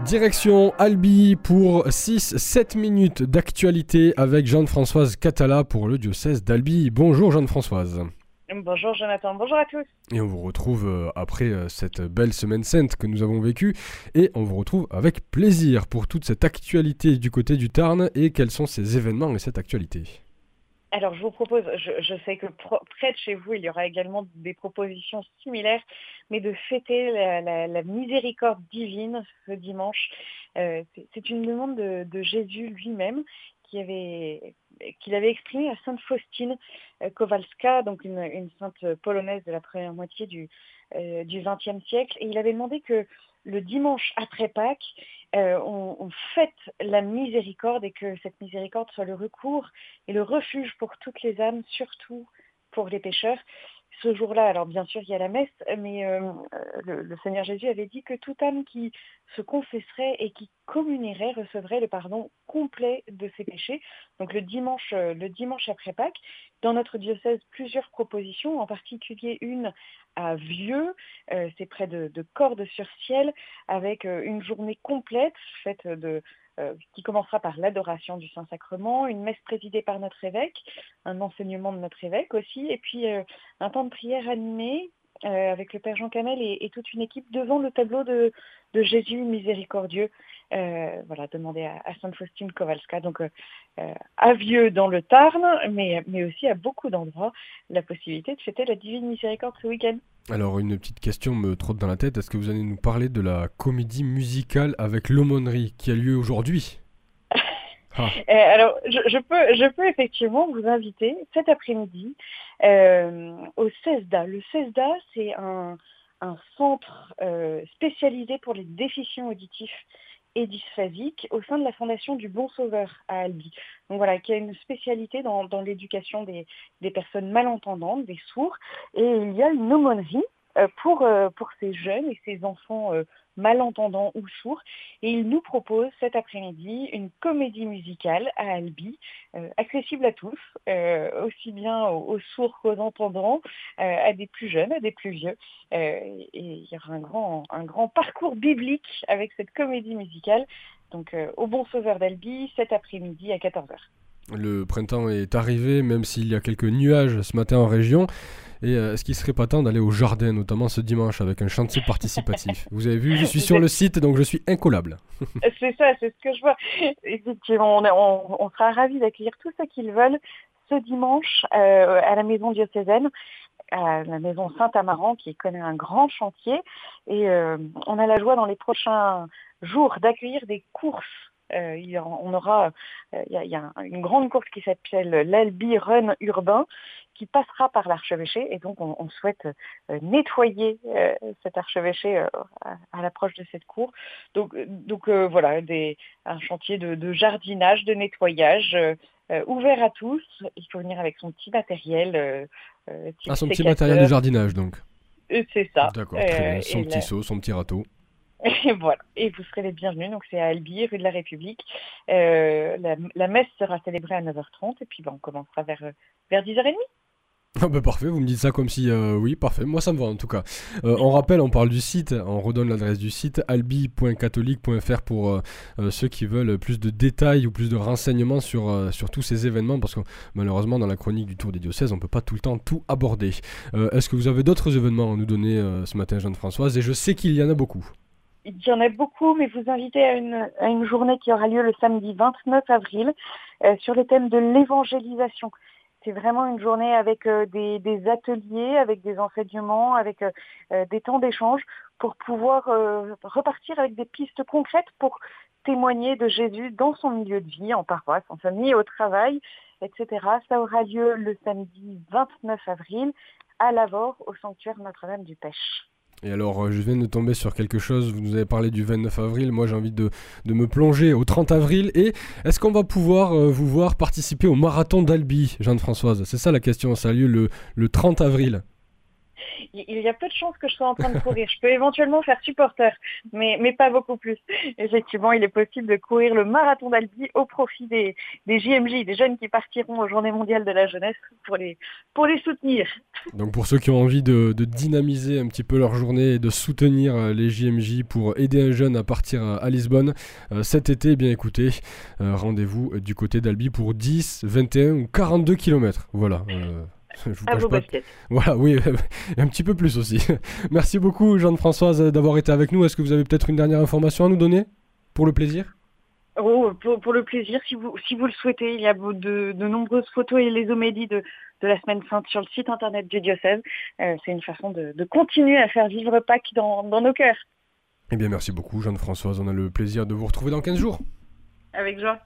Direction Albi pour 6-7 minutes d'actualité avec Jeanne-Françoise Catala pour le diocèse d'Albi. Bonjour Jeanne-Françoise. Bonjour Jonathan, bonjour à tous. Et on vous retrouve après cette belle semaine sainte que nous avons vécue et on vous retrouve avec plaisir pour toute cette actualité du côté du Tarn et quels sont ces événements et cette actualité. Alors je vous propose, je sais que près de chez vous il y aura également des propositions similaires, mais de fêter la miséricorde divine ce dimanche. C'est une demande de Jésus lui-même qu'il avait exprimée à Sainte Faustine Kowalska, donc une sainte polonaise de la première moitié du XXe siècle, et il avait demandé que le dimanche après Pâques, on fête la miséricorde et que cette miséricorde soit le recours et le refuge pour toutes les âmes, surtout pour les pécheurs. Ce jour-là, alors bien sûr, il y a la messe, mais le Seigneur Jésus avait dit que toute âme qui se confesserait et qui communierait recevrait le pardon complet de ses péchés. Donc le dimanche après Pâques, dans notre diocèse, plusieurs propositions, en particulier une à Vieux, c'est près de Cordes-sur-Ciel, avec une journée complète faite qui commencera par l'adoration du Saint-Sacrement, une messe présidée par notre évêque, un enseignement de notre évêque aussi, et puis un temps de prière animé avec le Père Jean Camel et toute une équipe devant le tableau de Jésus miséricordieux, demandé à Sainte Faustine Kowalska. Donc à Vieux dans le Tarn, mais aussi à beaucoup d'endroits, la possibilité de fêter la Divine Miséricorde ce week-end. Alors une petite question me trotte dans la tête, est-ce que vous allez nous parler de la comédie musicale avec l'aumônerie qui a lieu aujourd'hui ? Alors, je peux effectivement vous inviter cet après-midi au CESDA. Le CESDA, c'est un centre spécialisé pour les déficients auditifs et dysphasiques au sein de la Fondation du Bon Sauveur à Albi. Donc voilà, qui a une spécialité dans l'éducation des personnes malentendantes, des sourds. Et il y a une aumônerie pour ces jeunes et ces enfants malentendants ou sourds. Et il nous propose cet après-midi une comédie musicale à Albi, accessible à tous, aussi bien aux sourds qu'aux entendants, à des plus jeunes, à des plus vieux. Et il y aura un grand parcours biblique avec cette comédie musicale. Donc au Bon Sauveur d'Albi, cet après-midi à 14h. Le printemps est arrivé, même s'il y a quelques nuages ce matin en région. Et est-ce qu'il ne serait pas temps d'aller au jardin, notamment ce dimanche, avec un chantier participatif ? Vous avez vu, je suis sur le site, donc je suis incollable. C'est ça, c'est ce que je vois. Effectivement, on sera ravis d'accueillir tous ceux qui le veulent ce dimanche à la maison diocésaine, à la maison Saint-Amaran, qui connaît un grand chantier. Et on a la joie dans les prochains jours d'accueillir des courses. Il y a une grande course qui s'appelle l'Albi Run Urbain, qui passera par l'archevêché, et donc on souhaite nettoyer cet archevêché à l'approche de cette cour. Donc voilà, un chantier de jardinage, de nettoyage ouvert à tous. Il faut venir avec son petit matériel. Son petit matériel de jardinage donc. C'est ça. D'accord, très bien. Son petit seau, son petit râteau. Et voilà, et vous serez les bienvenus, donc c'est à Albi, rue de la République. La messe sera célébrée à 9h30 et puis on commencera vers 10h30. Ah bah parfait, vous me dites ça comme si... oui, parfait, moi ça me va en tout cas. On rappelle, on parle du site, on redonne l'adresse du site, albi.catholique.fr pour ceux qui veulent plus de détails ou plus de renseignements sur tous ces événements, parce que malheureusement dans la chronique du Tour des diocèses, on ne peut pas tout le temps tout aborder. Est-ce que vous avez d'autres événements à nous donner ce matin, Jeanne-Françoise ? Et je sais qu'il y en a beaucoup. Il y en a beaucoup, mais vous invitez à une journée qui aura lieu le samedi 29 avril sur le thème de l'évangélisation. C'est vraiment une journée avec des ateliers, avec des enseignements, avec des temps d'échange pour pouvoir repartir avec des pistes concrètes pour témoigner de Jésus dans son milieu de vie, en paroisse, en famille, au travail, etc. Ça aura lieu le samedi 29 avril à Lavore, au sanctuaire Notre-Dame du Pêche. Et alors, je viens de tomber sur quelque chose, vous nous avez parlé du 29 avril, moi j'ai envie de me plonger au 30 avril, et est-ce qu'on va pouvoir vous voir participer au marathon d'Albi, Jeanne-Françoise ? C'est ça la question, ça a lieu le 30 avril. il y a peu de chances que je sois en train de courir. Je peux éventuellement faire supporter, mais pas beaucoup plus. Effectivement, il est possible de courir le marathon d'Albi au profit des JMJ, des jeunes qui partiront aux Journées mondiales de la jeunesse pour les soutenir. Donc pour ceux qui ont envie de dynamiser un petit peu leur journée et de soutenir les JMJ pour aider un jeune à partir à Lisbonne cet été, eh bien écoutez, rendez-vous du côté d'Albi pour 10, 21 ou 42 km. Voilà. Je vous À cache vos pas. baskets. Voilà, oui, un petit peu plus aussi. Merci beaucoup Jeanne-Françoise d'avoir été avec nous. Est-ce que vous avez peut-être une dernière information à nous donner pour le plaisir? Oh, pour le plaisir, si vous le souhaitez, il y a de nombreuses photos et les homélies de la Semaine Sainte sur le site internet du diocèse. C'est une façon de continuer à faire vivre Pâques dans nos cœurs. Eh bien merci beaucoup Jeanne-Françoise, on a le plaisir de vous retrouver dans 15 jours. Avec joie.